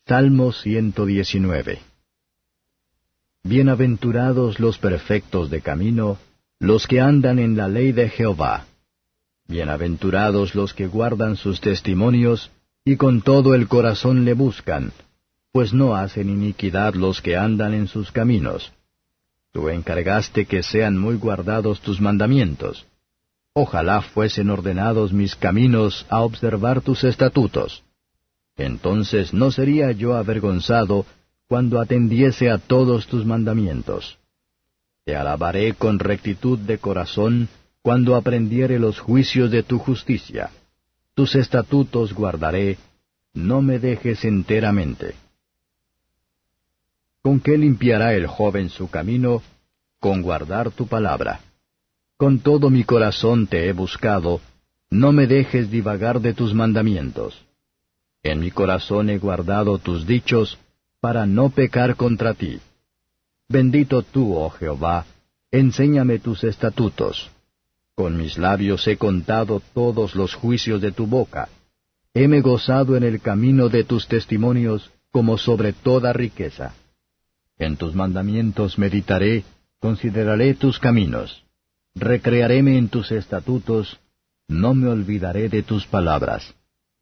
Salmo 119. Bienaventurados los perfectos de camino, los que andan en la ley de Jehová. Bienaventurados los que guardan sus testimonios, y con todo el corazón le buscan, pues no hacen iniquidad los que andan en sus caminos. Tú encargaste que sean muy guardados tus mandamientos. Ojalá fuesen ordenados mis caminos a observar tus estatutos. Entonces no sería yo avergonzado cuando atendiese a todos tus mandamientos. Te alabaré con rectitud de corazón cuando aprendiere los juicios de tu justicia. Tus estatutos guardaré, no me dejes enteramente. ¿Con qué limpiará el joven su camino? Con guardar tu palabra. Con todo mi corazón te he buscado, no me dejes divagar de tus mandamientos. En mi corazón he guardado tus dichos, para no pecar contra ti. Bendito tú, oh Jehová, enséñame tus estatutos. Con mis labios he contado todos los juicios de tu boca. Heme gozado en el camino de tus testimonios, como sobre toda riqueza. En tus mandamientos meditaré, consideraré tus caminos. Recrearéme en tus estatutos, no me olvidaré de tus palabras.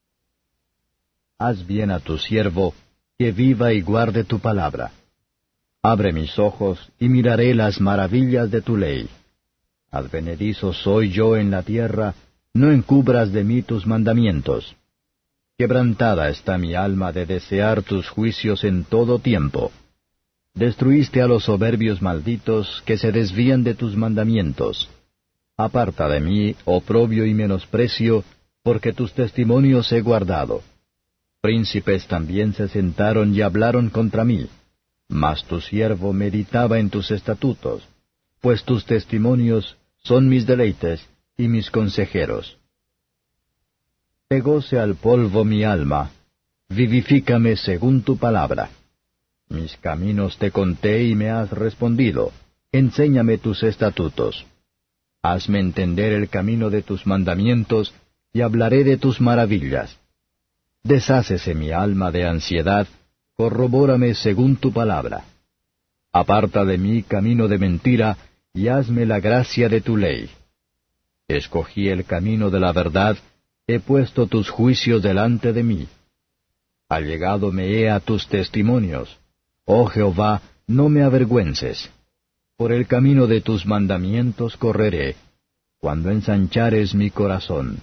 Haz bien a tu siervo, que viva y guarde tu palabra. Abre mis ojos, y miraré las maravillas de tu ley. Advenedizo soy yo en la tierra, no encubras de mí tus mandamientos. Quebrantada está mi alma de desear tus juicios en todo tiempo. Destruiste a los soberbios malditos que se desvían de tus mandamientos. Aparta de mí oprobio y menosprecio, porque tus testimonios he guardado. Príncipes también se sentaron y hablaron contra mí, mas tu siervo meditaba en tus estatutos, pues tus testimonios son mis deleites y mis consejeros. Pegóse al polvo mi alma, vivifícame según tu palabra. Mis caminos te conté y me has respondido, enséñame tus estatutos. Hazme entender el camino de tus mandamientos, y hablaré de tus maravillas. Deshácese mi alma de ansiedad, corrobórame según tu palabra. Aparta de mí camino de mentira, y hazme la gracia de tu ley. Escogí el camino de la verdad, he puesto tus juicios delante de mí. Allegado me he a tus testimonios. Oh Jehová, no me avergüences. Por el camino de tus mandamientos correré, cuando ensanchares mi corazón.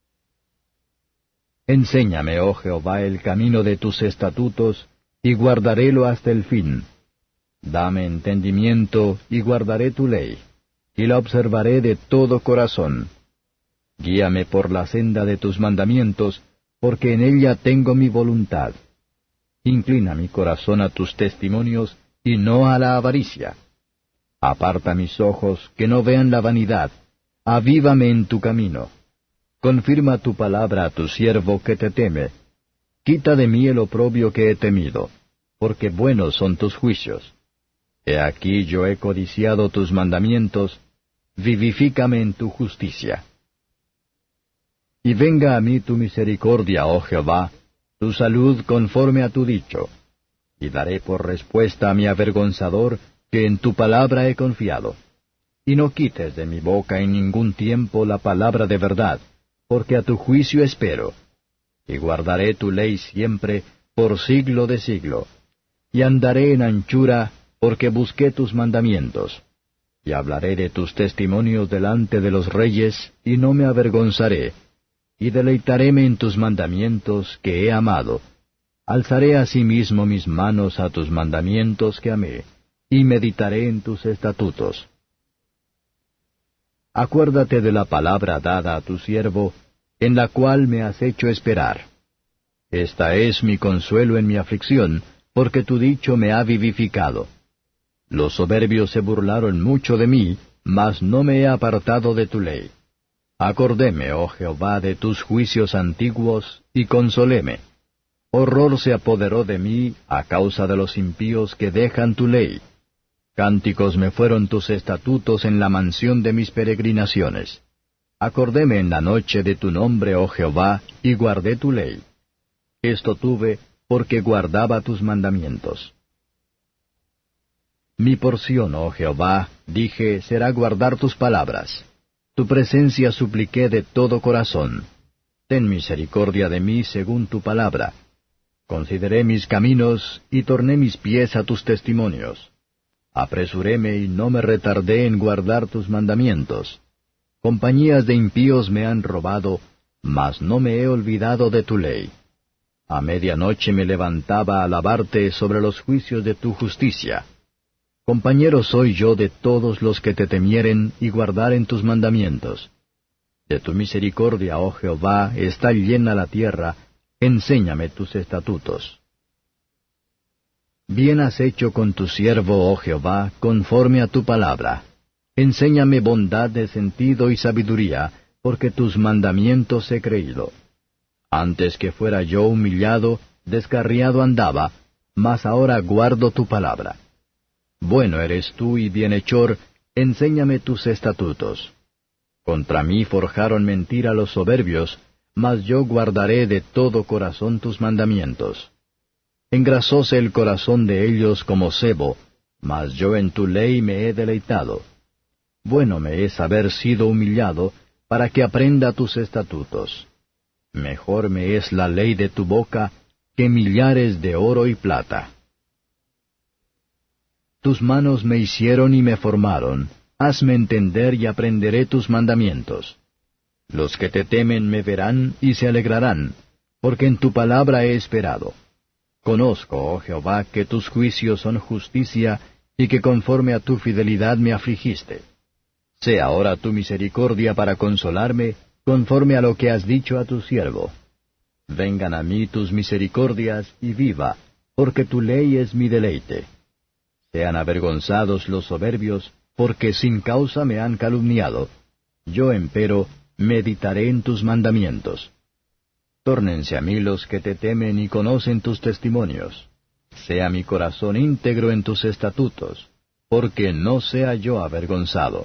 Enséñame, oh Jehová, el camino de tus estatutos, y guardarélo hasta el fin. Dame entendimiento, y guardaré tu ley, y la observaré de todo corazón. Guíame por la senda de tus mandamientos, porque en ella tengo mi voluntad. Inclina mi corazón a tus testimonios, y no a la avaricia. Aparta mis ojos, que no vean la vanidad. Avívame en tu camino. Confirma tu palabra a tu siervo que te teme. Quita de mí el oprobio que he temido, porque buenos son tus juicios. He aquí yo he codiciado tus mandamientos, vivifícame en tu justicia. Y venga a mí tu misericordia, oh Jehová, tu salud conforme a tu dicho. Y daré por respuesta a mi avergonzador, que en tu palabra he confiado. Y no quites de mi boca en ningún tiempo la palabra de verdad, porque a tu juicio espero. Y guardaré tu ley siempre, por siglo de siglo. Y andaré en anchura, porque busqué tus mandamientos. Y hablaré de tus testimonios delante de los reyes, y no me avergonzaré. Y deleitaréme en tus mandamientos que he amado. Alzaré asimismo mis manos a tus mandamientos que amé, y meditaré en tus estatutos. Acuérdate de la palabra dada a tu siervo, en la cual me has hecho esperar. Esta es mi consuelo en mi aflicción, porque tu dicho me ha vivificado. Los soberbios se burlaron mucho de mí, mas no me he apartado de tu ley. Acordéme, oh Jehová, de tus juicios antiguos, y consoléme. Horror se apoderó de mí a causa de los impíos que dejan tu ley. Cánticos me fueron tus estatutos en la mansión de mis peregrinaciones. Acordéme en la noche de tu nombre, oh Jehová, y guardé tu ley. Esto tuve, porque guardaba tus mandamientos. Mi porción, oh Jehová, dije, será guardar tus palabras. Tu presencia supliqué de todo corazón. Ten misericordia de mí según tu palabra. Consideré mis caminos, y torné mis pies a tus testimonios. Apresuréme y no me retardé en guardar tus mandamientos. Compañías de impíos me han robado, mas no me he olvidado de tu ley. A medianoche me levantaba a alabarte sobre los juicios de tu justicia. Compañero soy yo de todos los que te temieren y guardaren tus mandamientos. De tu misericordia, oh Jehová, está llena la tierra, enséñame tus estatutos. Bien has hecho con tu siervo, oh Jehová, conforme a tu palabra. Enséñame bondad de sentido y sabiduría, porque tus mandamientos he creído. Antes que fuera yo humillado, descarriado andaba, mas ahora guardo tu palabra. Bueno eres tú y bienhechor, enséñame tus estatutos. Contra mí forjaron mentira los soberbios, mas yo guardaré de todo corazón tus mandamientos. Engrasóse el corazón de ellos como sebo, mas yo en tu ley me he deleitado. Bueno me es haber sido humillado, para que aprenda tus estatutos. Mejor me es la ley de tu boca, que millares de oro y plata. Tus manos me hicieron y me formaron, hazme entender y aprenderé tus mandamientos. Los que te temen me verán y se alegrarán, porque en tu palabra he esperado. Conozco, oh Jehová, que tus juicios son justicia, y que conforme a tu fidelidad me afligiste. Sea ahora tu misericordia para consolarme, conforme a lo que has dicho a tu siervo. Vengan a mí tus misericordias, y viva, porque tu ley es mi deleite. Sean avergonzados los soberbios, porque sin causa me han calumniado. Yo, empero, meditaré en tus mandamientos. Tórnense a mí los que te temen y conocen tus testimonios. Sea mi corazón íntegro en tus estatutos, porque no sea yo avergonzado.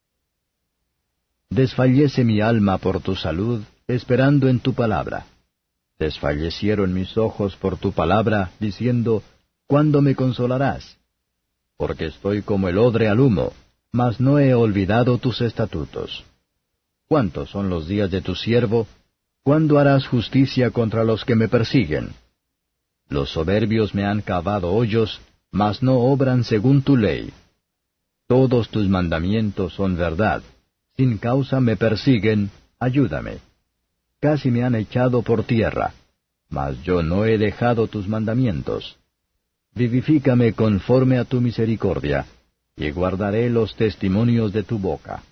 Desfallece mi alma por tu salud, esperando en tu palabra. Desfallecieron mis ojos por tu palabra, diciendo, ¿cuándo me consolarás? Porque estoy como el odre al humo, mas no he olvidado tus estatutos. ¿Cuántos son los días de tu siervo? ¿Cuándo harás justicia contra los que me persiguen? Los soberbios me han cavado hoyos, mas no obran según tu ley. Todos tus mandamientos son verdad. Sin causa me persiguen, ayúdame. Casi me han echado por tierra, mas yo no he dejado tus mandamientos. Vivifícame conforme a tu misericordia, y guardaré los testimonios de tu boca.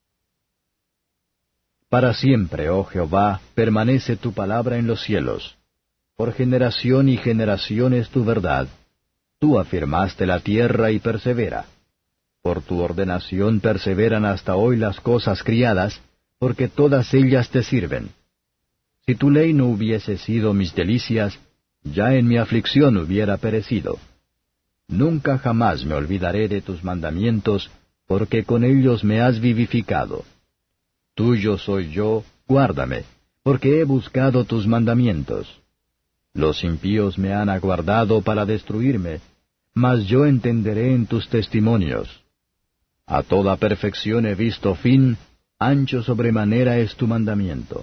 Para siempre, oh Jehová, permanece tu palabra en los cielos. Por generación y generación es tu verdad. Tú afirmaste la tierra y persevera. Por tu ordenación perseveran hasta hoy las cosas criadas, porque todas ellas te sirven. Si tu ley no hubiese sido mis delicias, ya en mi aflicción hubiera perecido. Nunca jamás me olvidaré de tus mandamientos, porque con ellos me has vivificado. Tuyo soy yo, guárdame, porque he buscado tus mandamientos. Los impíos me han aguardado para destruirme, mas yo entenderé en tus testimonios. A toda perfección he visto fin, ancho sobremanera es tu mandamiento.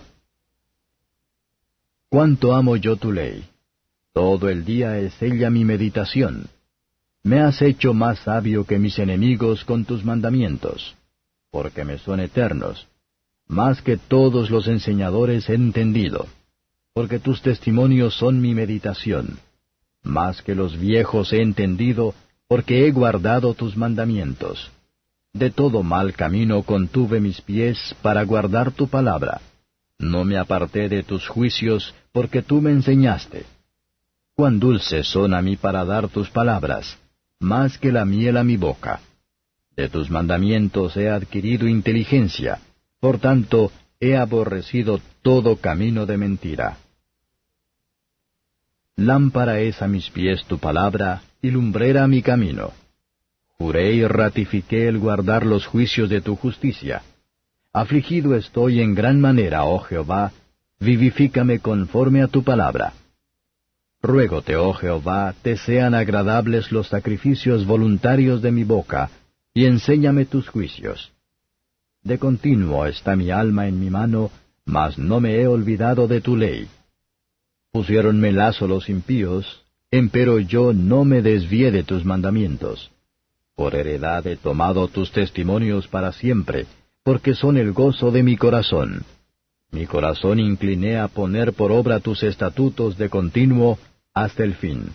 Cuánto amo yo tu ley. Todo el día es ella mi meditación. Me has hecho más sabio que mis enemigos con tus mandamientos, porque me son eternos. Más que todos los enseñadores he entendido, porque tus testimonios son mi meditación. Más que los viejos he entendido, porque he guardado tus mandamientos. De todo mal camino contuve mis pies para guardar tu palabra. No me aparté de tus juicios, porque tú me enseñaste. Cuán dulces son a mí para dar tus palabras, más que la miel a mi boca. De tus mandamientos he adquirido inteligencia. Por tanto, he aborrecido todo camino de mentira. Lámpara es a mis pies tu palabra, y lumbrera a mi camino. Juré y ratifiqué el guardar los juicios de tu justicia. Afligido estoy en gran manera, oh Jehová, vivifícame conforme a tu palabra. Ruégote, oh Jehová, te sean agradables los sacrificios voluntarios de mi boca, y enséñame tus juicios. De continuo está mi alma en mi mano, mas no me he olvidado de tu ley. Pusiéronme lazo los impíos, empero yo no me desvié de tus mandamientos. Por heredad he tomado tus testimonios para siempre, porque son el gozo de mi corazón. Mi corazón incliné a poner por obra tus estatutos de continuo hasta el fin.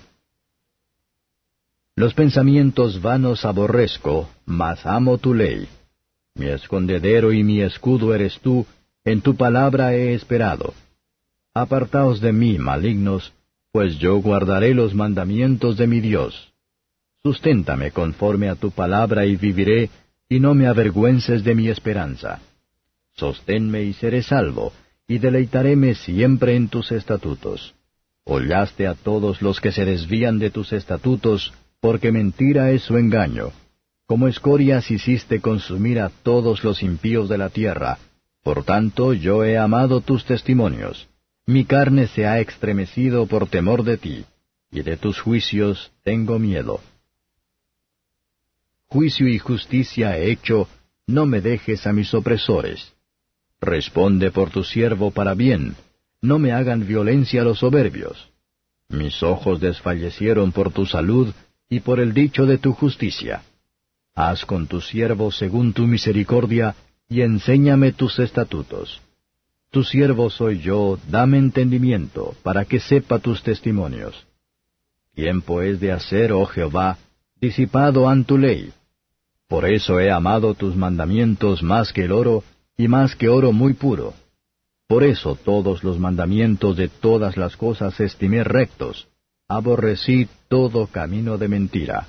Los pensamientos vanos aborrezco, mas amo tu ley. Mi escondedero y mi escudo eres tú, en tu palabra he esperado. Apartaos de mí, malignos, pues yo guardaré los mandamientos de mi Dios. Susténtame conforme a tu palabra y viviré, y no me avergüences de mi esperanza. Sosténme y seré salvo, y deleitaréme siempre en tus estatutos. Hollaste a todos los que se desvían de tus estatutos, porque mentira es su engaño. Como escorias hiciste consumir a todos los impíos de la tierra. Por tanto yo he amado tus testimonios. Mi carne se ha extremecido por temor de ti, y de tus juicios tengo miedo. Juicio y justicia he hecho, no me dejes a mis opresores. Responde por tu siervo para bien, no me hagan violencia los soberbios. Mis ojos desfallecieron por tu salud y por el dicho de tu justicia. Haz con tu siervo según tu misericordia, y enséñame tus estatutos. Tu siervo soy yo, dame entendimiento, para que sepa tus testimonios. Tiempo es de hacer, oh Jehová, disipado han tu ley. Por eso he amado tus mandamientos más que el oro, y más que oro muy puro. Por eso todos los mandamientos de todas las cosas estimé rectos, aborrecí todo camino de mentira.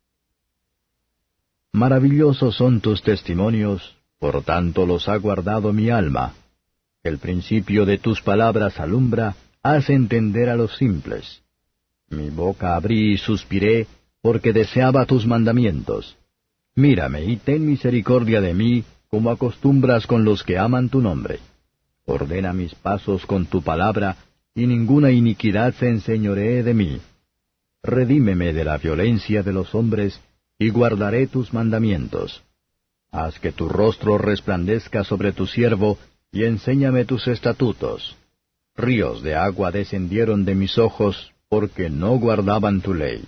Maravillosos son tus testimonios, por tanto los ha guardado mi alma. El principio de tus palabras alumbra, haz entender a los simples. Mi boca abrí y suspiré, porque deseaba tus mandamientos. Mírame y ten misericordia de mí, como acostumbras con los que aman tu nombre. Ordena mis pasos con tu palabra, y ninguna iniquidad se enseñoree de mí. Redímeme de la violencia de los hombres, y guardaré tus mandamientos. Haz que tu rostro resplandezca sobre tu siervo, y enséñame tus estatutos. Ríos de agua descendieron de mis ojos, porque no guardaban tu ley.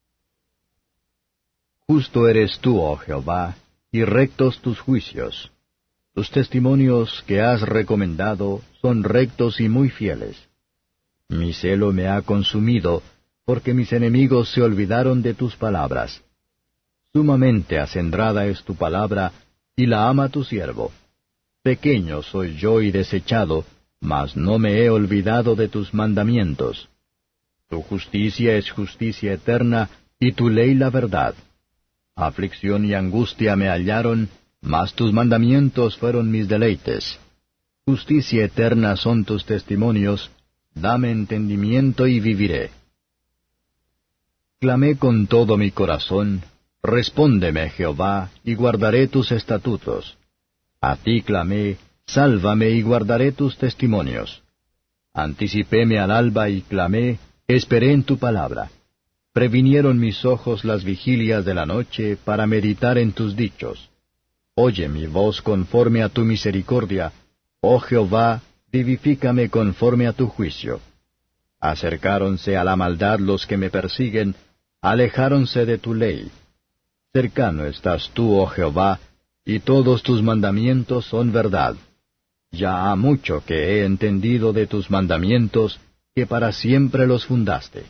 Justo eres tú, oh Jehová, y rectos tus juicios. Tus testimonios que has recomendado son rectos y muy fieles. Mi celo me ha consumido, porque mis enemigos se olvidaron de tus palabras. Sumamente acendrada es tu palabra, y la ama tu siervo. Pequeño soy yo y desechado, mas no me he olvidado de tus mandamientos. Tu justicia es justicia eterna, y tu ley la verdad. Aflicción y angustia me hallaron, mas tus mandamientos fueron mis deleites. Justicia eterna son tus testimonios, dame entendimiento y viviré. Clamé con todo mi corazón, respóndeme, Jehová, y guardaré tus estatutos. A ti clamé, sálvame y guardaré tus testimonios. Anticipéme al alba y clamé, esperé en tu palabra. Previnieron mis ojos las vigilias de la noche para meditar en tus dichos. Oye mi voz conforme a tu misericordia, oh Jehová, vivifícame conforme a tu juicio. Acercáronse a la maldad los que me persiguen, alejáronse de tu ley. Cercano estás tú, oh Jehová, y todos tus mandamientos son verdad. Ya ha mucho que he entendido de tus mandamientos, que para siempre los fundaste.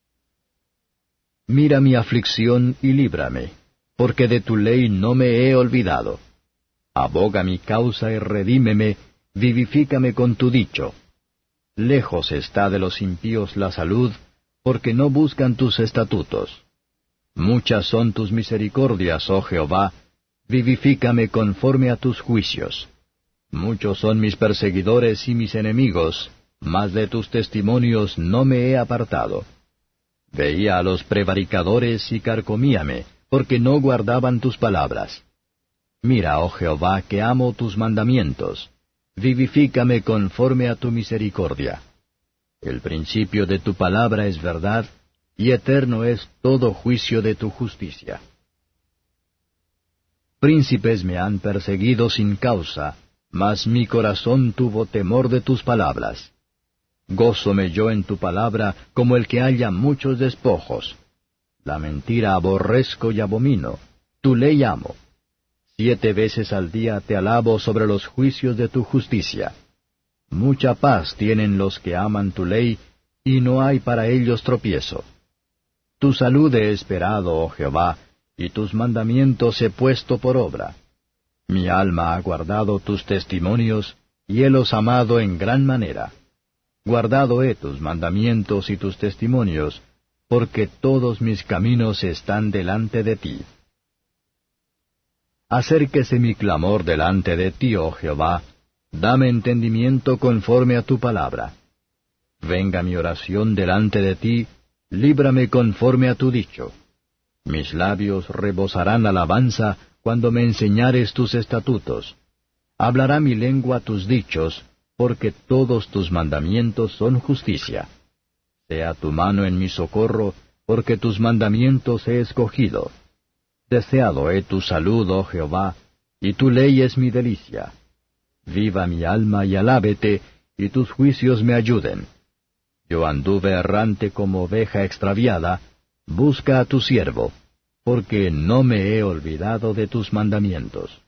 Mira mi aflicción y líbrame, porque de tu ley no me he olvidado. Aboga mi causa y redímeme, vivifícame con tu dicho. Lejos está de los impíos la salud, porque no buscan tus estatutos. Muchas son tus misericordias, oh Jehová, vivifícame conforme a tus juicios. Muchos son mis perseguidores y mis enemigos, mas de tus testimonios no me he apartado. Veía a los prevaricadores y carcomíame, porque no guardaban tus palabras. Mira, oh Jehová, que amo tus mandamientos. Vivifícame conforme a tu misericordia. El principio de tu palabra es verdad, y eterno es todo juicio de tu justicia. Príncipes me han perseguido sin causa, mas mi corazón tuvo temor de tus palabras. Gózome yo en tu palabra como el que halla muchos despojos. La mentira aborrezco y abomino, tu ley amo. 7 veces al día te alabo sobre los juicios de tu justicia. Mucha paz tienen los que aman tu ley, y no hay para ellos tropiezo. Tu salud he esperado, oh Jehová, y tus mandamientos he puesto por obra. Mi alma ha guardado tus testimonios, y helos amado en gran manera. Guardado he tus mandamientos y tus testimonios, porque todos mis caminos están delante de ti. Acérquese mi clamor delante de ti, oh Jehová, dame entendimiento conforme a tu palabra. Venga mi oración delante de ti, líbrame conforme a tu dicho. Mis labios rebosarán alabanza cuando me enseñares tus estatutos. Hablará mi lengua tus dichos, porque todos tus mandamientos son justicia. Sea tu mano en mi socorro, porque tus mandamientos he escogido. Deseado he tu salud, oh Jehová, y tu ley es mi delicia. Viva mi alma y alábete, y tus juicios me ayuden. Yo anduve errante como oveja extraviada, busca a tu siervo, porque no me he olvidado de tus mandamientos.